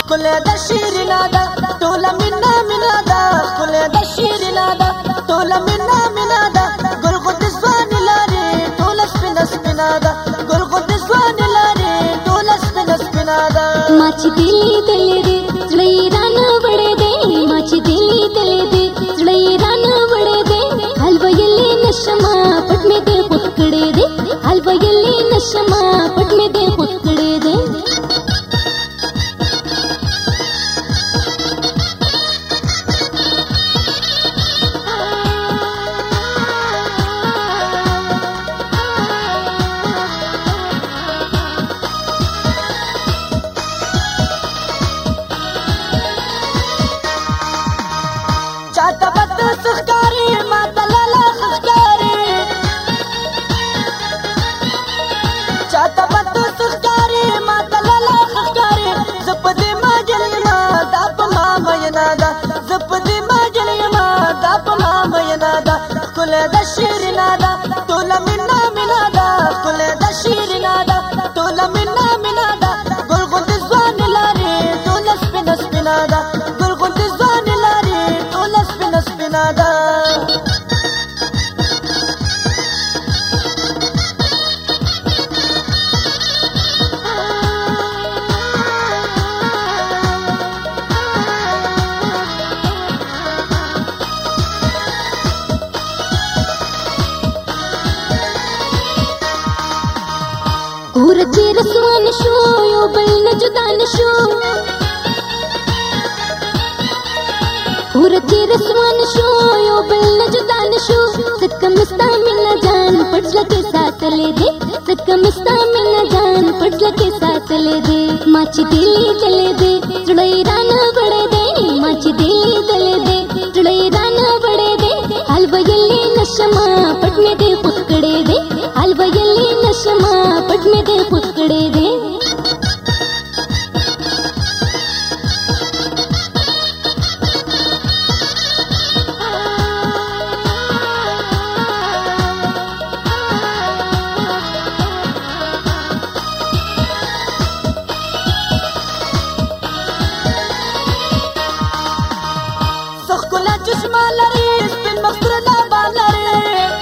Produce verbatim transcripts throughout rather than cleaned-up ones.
ښکلی د شیرینا ده ټوله مینه مینه ده ښکلی د شیرینا ده ټوله مینه مینه ده ګل غوندې ځوانې لارې ټوله سپینه سپینه ده ګل غوندې ځوانې لارې ټوله سپینه سپینه ده ما چې دې لیدلې دې زړه یې رانه وړی دی ما چې دې لیدلې دې زړه یې رانه وړی دی حال ویلی نشمه پټ مې دې خوښ کړی دی حال ویلی نشمه پټ مې دې خوښ کړی دی چاته بد ښکاري ماته لاله ښکاري چاته بد ښکاري ماته لاله ښکاري زه په دې مجل یمه دا په ما میینه ده زه په دې مجل یمه دا په ما میینه ده ښکلی د شیرینا ده ټوله مینه مینه ده ښکلی د شیرینا ده ټوله مینه مینه ده ګل غوندې ځوانې لارې ټوله سپینه سپینه ده ګل غوندې ځوانې لارې ټوله سپینه سپینه ده کور چې رسوان شو یو بل نه جدا نشو کور چې رسوان شو یو بل نه جدا نشو ځکه مې ستا مینه جان پټ زړه کې ساتلې دی ځکه مې ستا مینه جان پټ زړه کې ساتلې دی ما چې دې لیدلې دی زړه یې رانه وړی دی ما چې دې لیدلې دی زړه یې رانه وړی دی حال ویلی نشمه پټ مې دې خوښ کړی دی حال ویلی نشمه پټ مې دې خوښ کړی دی څه ښکلی چشمه لري سپین مخ سره لبان لري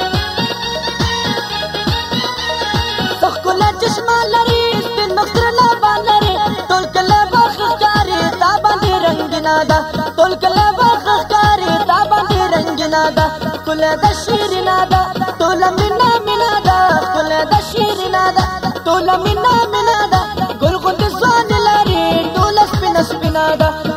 څه ښکلی چشمه لري سپین مخ سره لبان لري ټول کلی به ښه ښکاري تا باندې رنګینه ده ټول کلی به ښه ښکاري تا باندې رنګینه ده ښکلی د شیرینا ده ټوله مینه مینه ده ښکلی د شیرینا ده ټوله مینه مینه ده ګل غوندې ځوانې لارې ټوله سپینه سپینه ده